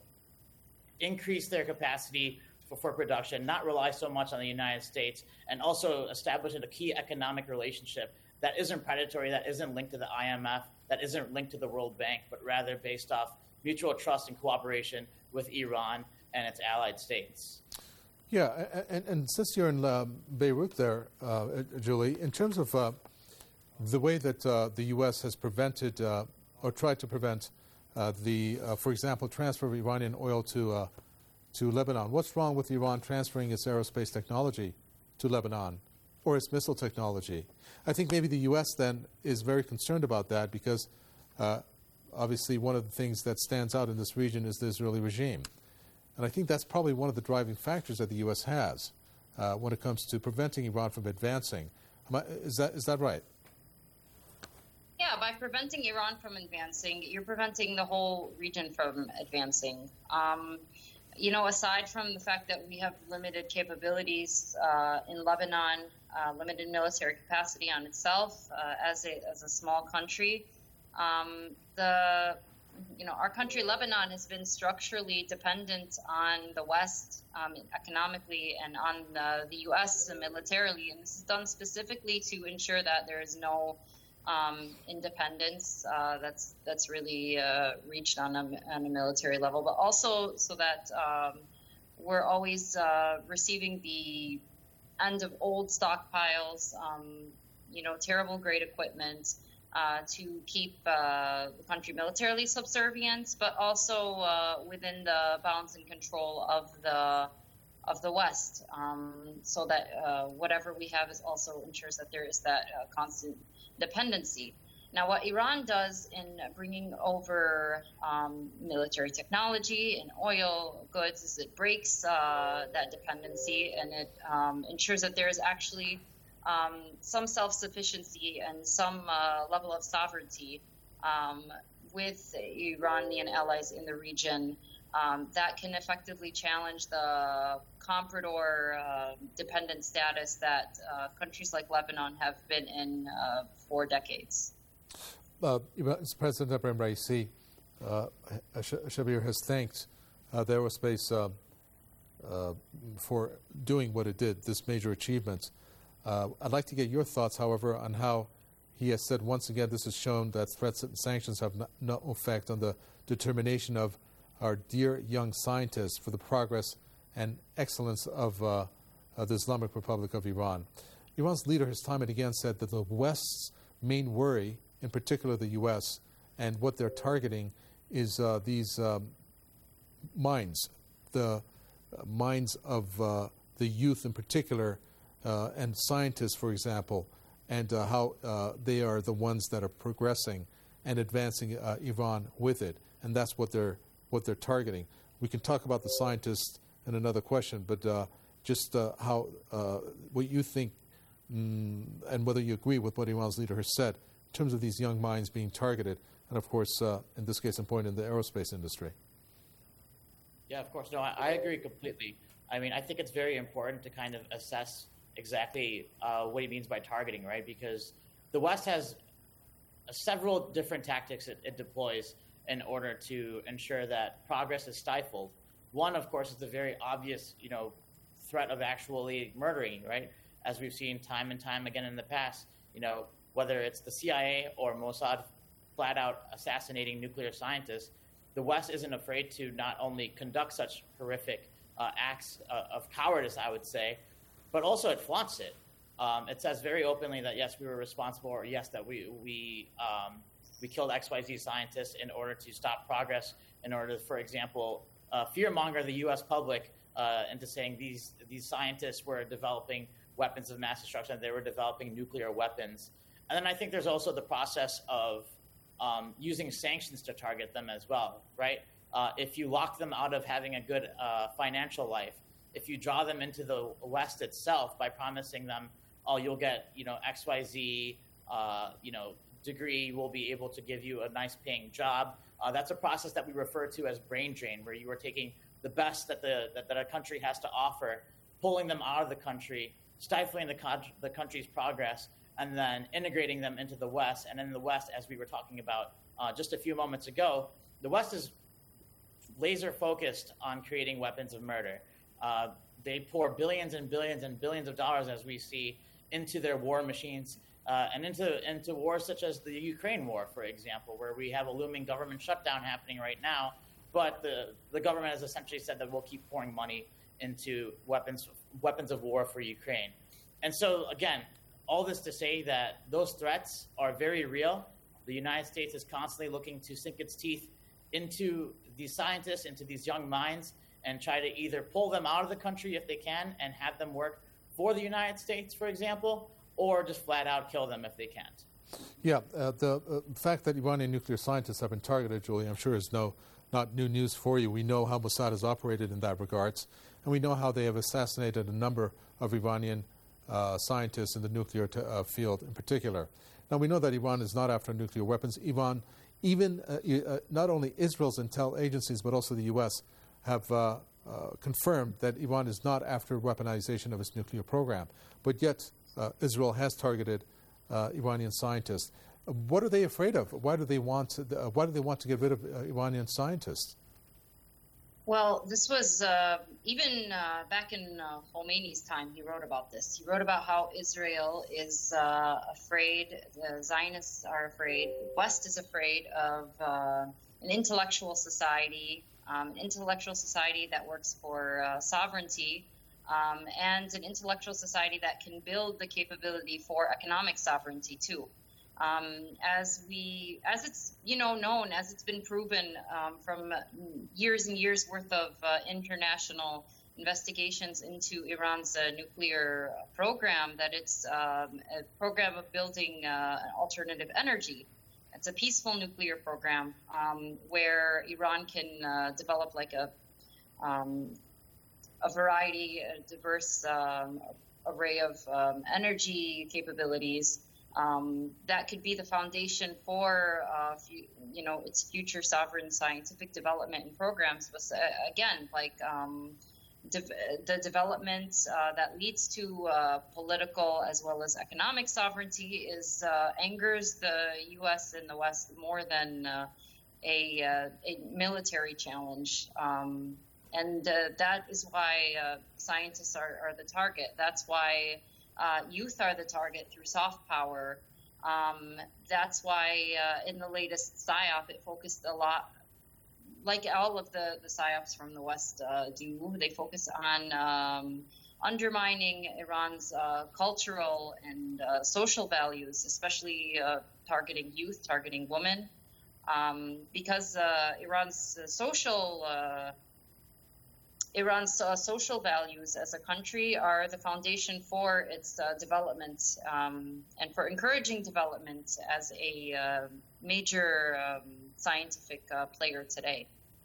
increase their capacity For, for production, not rely so much on the United States, and also establish a key economic relationship that isn't predatory, that isn't linked to the I M F, that isn't linked to the World Bank, but rather based off mutual trust and cooperation with Iran and its allied states. Yeah, and, and since you're in uh, Beirut there, uh, Julie, in terms of uh, the way that uh, the U S has prevented uh, or tried to prevent uh, the, uh, for example, transfer of Iranian oil to uh, to Lebanon. What's wrong with Iran transferring its aerospace technology to Lebanon or its missile technology? I think maybe the U S then is very concerned about that because uh, obviously one of the things that stands out in this region is the Israeli regime. And I think that's probably one of the driving factors that the U S has uh, when it comes to preventing Iran from advancing. Am I, is that is that right? Yeah, by preventing Iran from advancing, you're preventing the whole region from advancing. Um, You know, aside from the fact that we have limited capabilities uh, in Lebanon, uh, limited military capacity on itself uh, as a as a small country, um, the you know, our country, Lebanon, has been structurally dependent on the West um, economically and on the, the U S militarily. And this is done specifically to ensure that there is no um, independence uh, that's that's really uh, reached on a, on a military level, but also so that um, we're always uh, receiving the end of old stockpiles, um, you know, terrible grade equipment, Uh, to keep uh, the country militarily subservient, but also uh, within the bounds and control of the of the West, um, so that uh, whatever we have is also ensures that there is that uh, constant dependency. Now, what Iran does in bringing over um, military technology and oil goods is it breaks uh, that dependency, and it um, ensures that there is actually Um, some self-sufficiency and some uh, level of sovereignty um, with Iranian allies in the region um, that can effectively challenge the comprador uh, dependent status that uh, countries like Lebanon have been in uh, for decades. Uh, President Ebrahim Raisi, uh, Shabir has thanked uh, the aerospace uh, uh, for doing what it did, this major achievement. Uh, I'd like to get your thoughts, however, on how he has said once again this has shown that threats and sanctions have no, no effect on the determination of our dear young scientists for the progress and excellence of, uh, of the Islamic Republic of Iran. Iran's leader has time and again said that the West's main worry, in particular the U S, and what they're targeting is uh, these um, minds, the uh, minds of uh, the youth in particular, Uh, and scientists, for example, and uh, how uh, they are the ones that are progressing and advancing uh, Iran with it, and that's what they're what they're targeting. We can talk about the scientists in another question, but uh, just uh, how uh, what you think mm, and whether you agree with what Iran's leader has said in terms of these young minds being targeted, and of course, uh, in this case, in point, in the aerospace industry. Yeah, of course. No, I, I agree completely. I mean, I think it's very important to kind of assess exactly uh, what he means by targeting, right? Because the West has several different tactics it, it deploys in order to ensure that progress is stifled. One, of course, is the very obvious, you know, threat of actually murdering, right? As we've seen time and time again in the past, you know, whether it's the C I A or Mossad flat out assassinating nuclear scientists, the West isn't afraid to not only conduct such horrific uh, acts uh, of cowardice, I would say, but also it flaunts it. Um, it says very openly that, yes, we were responsible, or yes, that we we um, we killed X Y Z scientists in order to stop progress, in order to, for example, uh, fearmonger the U S public uh, into saying these these scientists were developing weapons of mass destruction, they were developing nuclear weapons. And then I think there's also the process of um, using sanctions to target them as well, right? Uh, if you lock them out of having a good uh, financial life, if you draw them into the West itself by promising them, oh, you'll get, you know, X Y Z, uh, you know, degree, we'll be able to give you a nice paying job. Uh, that's a process that we refer to as brain drain, where you are taking the best that the that, that a country has to offer, pulling them out of the country, stifling the con- the country's progress, and then integrating them into the West. And in the West, as we were talking about uh, just a few moments ago, the West is laser focused on creating weapons of murder. Uh, they pour billions and billions and billions of dollars, as we see, into their war machines uh, and into into wars such as the Ukraine war, for example, where we have a looming government shutdown happening right now. But the, the government has essentially said that we'll keep pouring money into weapons weapons of war for Ukraine. And so, again, all this to say that those threats are very real. The United States is constantly looking to sink its teeth into these scientists, into these young minds, and try to either pull them out of the country if they can and have them work for the United States, for example, or just flat out kill them if they can't. Yeah, uh, the uh, fact that Iranian nuclear scientists have been targeted, Julie, I'm sure is no not new news for you. We know how Mossad has operated in that regards, and we know how they have assassinated a number of Iranian uh, scientists in the nuclear t- uh, field in particular. Now, we know that Iran is not after nuclear weapons. Iran, even uh, uh, not only Israel's intel agencies, but also the U S have uh, uh, confirmed that Iran is not after weaponization of its nuclear program. But yet, uh, Israel has targeted uh, Iranian scientists. What are they afraid of? Why do they want to, uh, why do they want to get rid of uh, Iranian scientists? Well, this was uh, even uh, back in uh, Khomeini's time, he wrote about this. He wrote about how Israel is uh, afraid, the Zionists are afraid, the West is afraid of uh, an intellectual society, um, an intellectual society that works for uh, sovereignty, um, and an intellectual society that can build the capability for economic sovereignty too. Um, as we, as it's you know known, as it's been proven um, from years and years worth of uh, international investigations into Iran's uh, nuclear program, that it's um, a program of building uh, alternative energy. It's a peaceful nuclear program um, where Iran can uh, develop like a um, a variety, a diverse um, array of um, energy capabilities. Um, that could be the foundation for, uh, f- you know, its future sovereign scientific development and programs. But uh, again, like um, de- the development uh, that leads to uh, political as well as economic sovereignty is uh, angers the U S and the West more than uh, a, uh, a military challenge. Um, and uh, that is why uh, scientists are, are the target. That's why Uh, youth are the target through soft power. Um, that's why uh, in the latest PSYOP, it focused a lot, like all of the, the PSYOPs from the West uh, do, they focus on um, undermining Iran's uh, cultural and uh, social values, especially uh, targeting youth, targeting women, um, because uh, Iran's social uh, Iran's uh, social values as a country are the foundation for its uh, development um, and for encouraging development as a uh, major um, scientific uh, player today.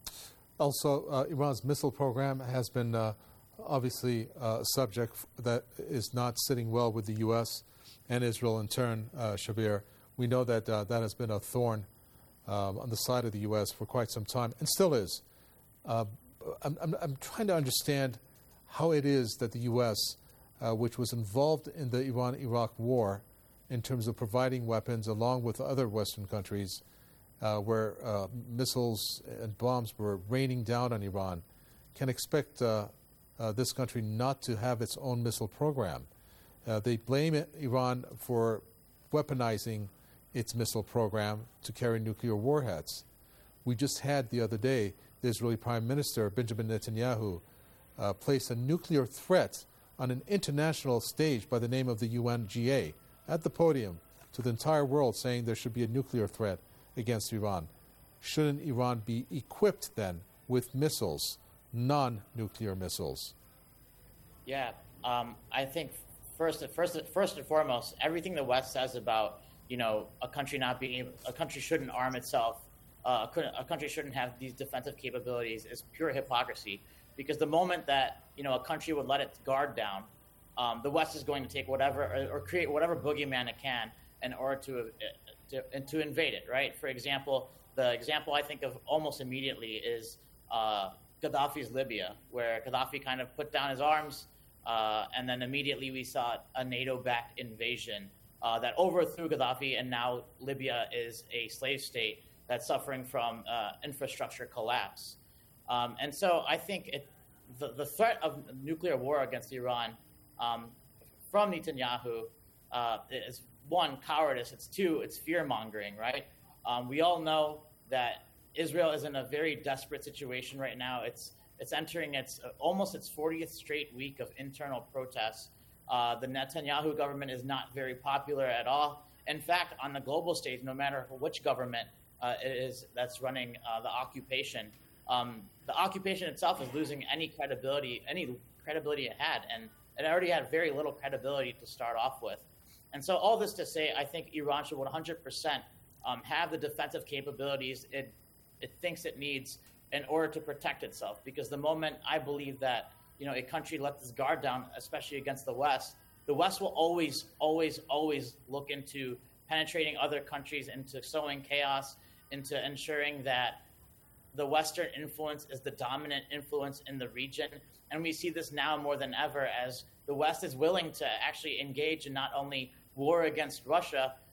Also, uh, Iran's missile program has been uh, obviously uh, a subject that is not sitting well with the U S and Israel in turn, uh, Shabir. We know that uh, that has been a thorn um, on the side of the U S for quite some time, and still is. Uh, I'm, I'm, I'm trying to understand how it is that the U S, uh, which was involved in the Iran-Iraq war in terms of providing weapons along with other Western countries, uh, where uh, missiles and bombs were raining down on Iran, can expect uh, uh, this country not to have its own missile program. Uh, they blame it, Iran for weaponizing its missile program to carry nuclear warheads. We just had the other day the Israeli Prime Minister, Benjamin Netanyahu, uh, placed a nuclear threat on an international stage by the name of the U N G A at the podium to the entire world, saying there should be a nuclear threat against Iran. Shouldn't Iran be equipped then with missiles, non-nuclear missiles? Yeah, um, I think first, first, first and foremost, everything the West says about, you know, a country not being able, a country shouldn't arm itself, Uh, a country shouldn't have these defensive capabilities is pure hypocrisy, because the moment that, you know, a country would let its guard down, um, the West is going to take whatever or, or create whatever boogeyman it can in order to, to to invade it. Right. For example, the example I think of almost immediately is uh, Gaddafi's Libya, where Gaddafi kind of put down his arms, uh, and then immediately we saw a NATO-backed invasion uh, that overthrew Gaddafi, and now Libya is a slave state that's suffering from uh, infrastructure collapse. Um, and so I think it, the, the threat of nuclear war against Iran um, from Netanyahu uh, is, one, cowardice. It's two, it's fear-mongering, right? Um, we all know that Israel is in a very desperate situation right now. It's it's entering its uh, almost its fortieth straight week of internal protests. Uh, the Netanyahu government is not very popular at all. In fact, on the global stage, no matter which government Uh, it is that's running uh, the occupation. Um, the occupation itself is losing any credibility, any credibility it had, and it already had very little credibility to start off with. And so, all this to say, I think Iran should one hundred percent um, have the defensive capabilities it it thinks it needs in order to protect itself. Because the moment I believe that, you know, a country lets its guard down, especially against the West, the West will always, always, always look into penetrating other countries, into sowing chaos, into ensuring that the Western influence is the dominant influence in the region. And we see this now more than ever, as the West is willing to actually engage in not only war against Russia,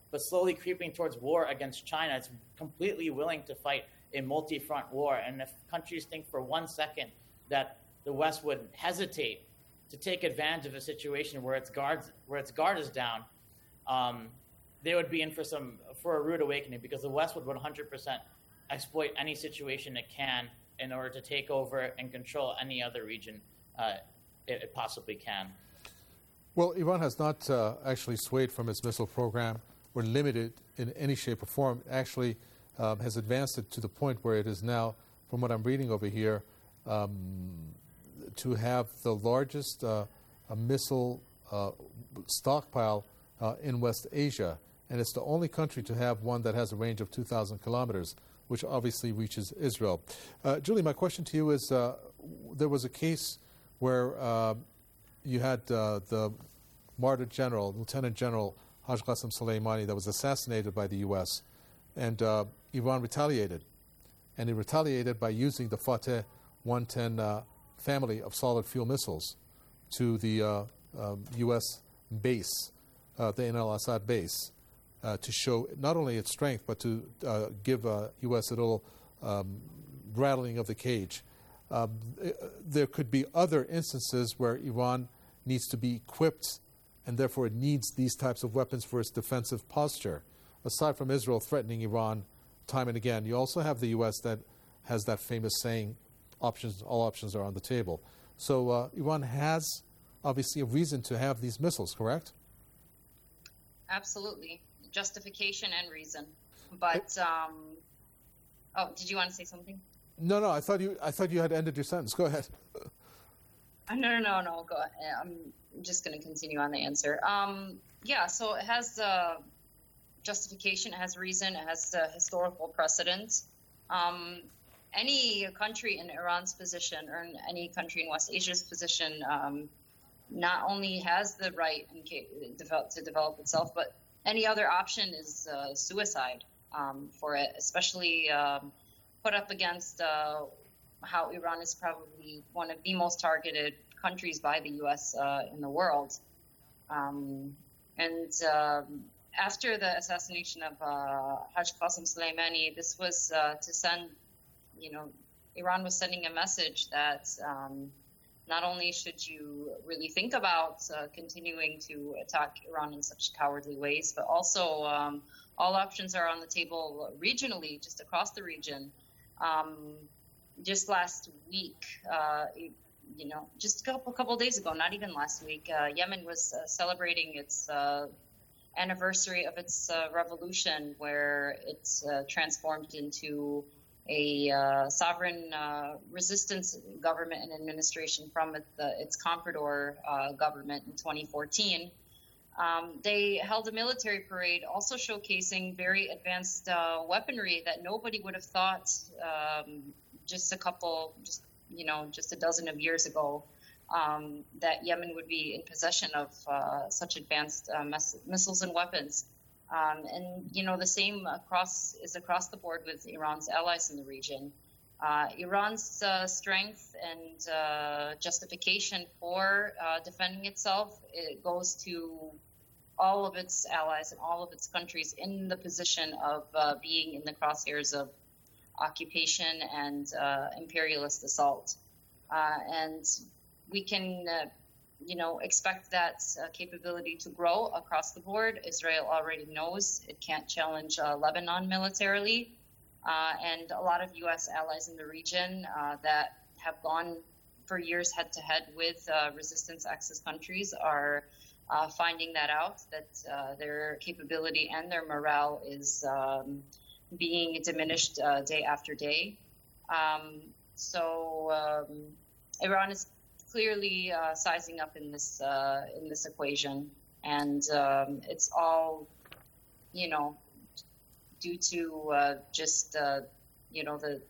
but slowly creeping towards war against China. It's completely willing to fight a multi-front war. And if countries think for one second that the West would hesitate to take advantage of a situation where its guards, where its guard is down, um, they would be in for some for a rude awakening, because the West would one hundred percent exploit any situation it can in order to take over and control any other region uh, it, it possibly can. Well, Iran has not uh, actually swayed from its missile program or limited in any shape or form. It actually um, has advanced it to the point where it is now, from what I'm reading over here, um, to have the largest uh, missile uh, stockpile uh, in West Asia. And it's the only country to have one that has a range of two thousand kilometers, which obviously reaches Israel. Uh, Julie, my question to you is, uh, there was a case where uh, you had uh, the martyred general, Lieutenant General Haj Qasem Soleimani, that was assassinated by the U S, and uh, Iran retaliated. And it retaliated by using the Fateh one ten uh, family of solid fuel missiles to the uh, um, U S base, uh, the Ain al-Assad base, uh, to show not only its strength, but to uh, give uh, U S a little um, rattling of the cage. Um, there could be other instances where Iran needs to be equipped, and therefore it needs these types of weapons for its defensive posture. Aside from Israel threatening Iran time and again, you also have the U S that has that famous saying, options, all options are on the table. So uh, Iran has obviously a reason to have these missiles, correct? Absolutely. Justification and reason. But, um, oh, did you want to say something? No, no, I thought you I thought you had ended your sentence. Go ahead. Uh, no, no, no, no, go ahead. I'm just going to continue on the answer. Um, yeah, so it has uh, justification, it has reason, it has uh, historical precedent. Um, any country in Iran's position, or in any country in West Asia's position, um, not only has the right in case, develop, to develop itself, but any other option is uh, suicide um, for it, especially um, put up against uh, how Iran is probably one of the most targeted countries by the U S uh, in the world. Um, and um, after the assassination of uh, Haj Qasem Soleimani, this was uh, to send, you know, Iran was sending a message that um, not only should you really think about uh, continuing to attack Iran in such cowardly ways, but also um, all options are on the table regionally, just across the region. Um, just last week, uh, you know, just a couple, couple days ago, not even last week, uh, Yemen was uh, celebrating its uh, anniversary of its uh, revolution, where it's uh, transformed into a uh, sovereign uh, resistance government and administration from it, the, its comprador uh, government in twenty fourteen. Um, they held a military parade also showcasing very advanced uh, weaponry that nobody would have thought um, just a couple, just, you know, just a dozen of years ago, um, that Yemen would be in possession of uh, such advanced uh, miss- missiles and weapons. Um, and, you know, the same across is across the board with Iran's allies in the region. Uh, Iran's uh, strength and uh, justification for uh, defending itself, it goes to all of its allies and all of its countries in the position of uh, being in the crosshairs of occupation and uh, imperialist assault. Uh, and we can, uh, you know, expect that uh, capability to grow across the board. Israel already knows it can't challenge uh, Lebanon militarily. Uh, and a lot of U S allies in the region uh, that have gone for years head-to-head with uh, resistance axis countries are uh, finding that out, that uh, their capability and their morale is um, being diminished uh, day after day. Um, so um, Iran is clearly uh, sizing up in this uh, in this equation, and um, it's all, you know, due to uh, just uh, you know the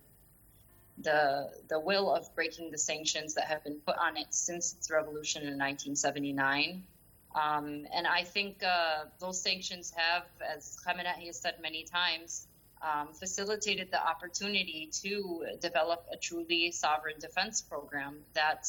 the the will of breaking the sanctions that have been put on it since its revolution in nineteen seventy-nine. Um, and I think uh, those sanctions have, as Khamenei has said many times, um, facilitated the opportunity to develop a truly sovereign defense program that